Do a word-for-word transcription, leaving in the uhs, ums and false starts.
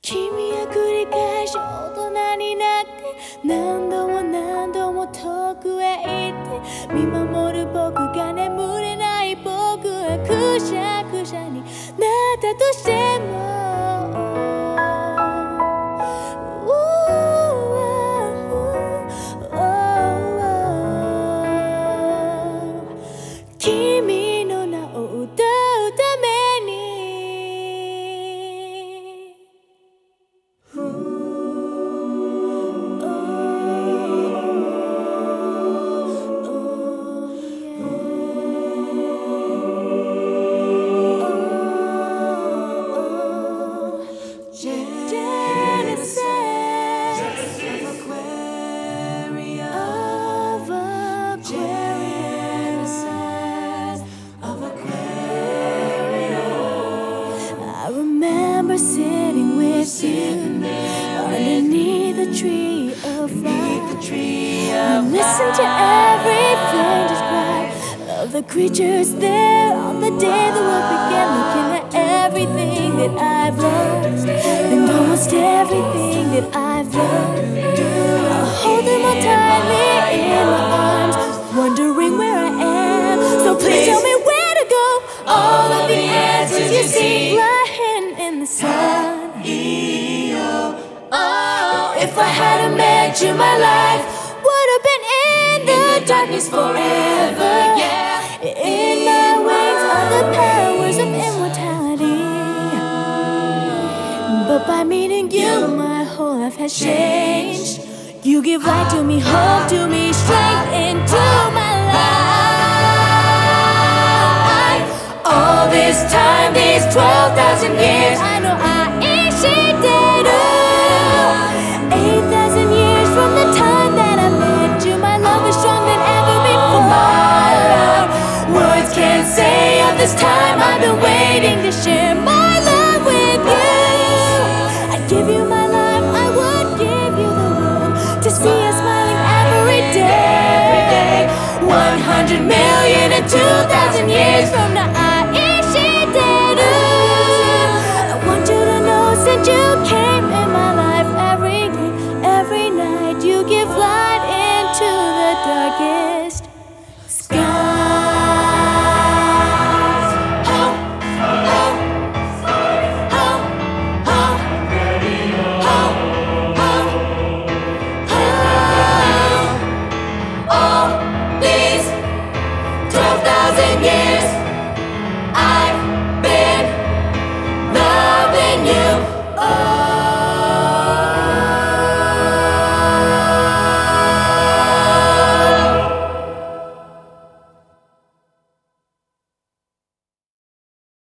君は繰り返し大人になって何度も何度も遠くへ行って見守る僕が眠れない僕はくしゃくしゃになったとしても君の名を歌うためにSitting with you underneath the tree of life. Listen to every flame just cry of the creatures there on the day the world began. Looking at everything that I've lost and almost everything that I've learned. I'll hold them all tightly in my arms, wondering where I am. So please tell me where to go. All of the answers you seek lie in the sun. Oh, if I hadn't met you, my life would have been in the darkness forever. Yeah, in my wings are the powers of immortality. But by meeting you, my whole life has changed. You give light to me, hope to me, strength into my life. All this time, these twelve thousand years, I know I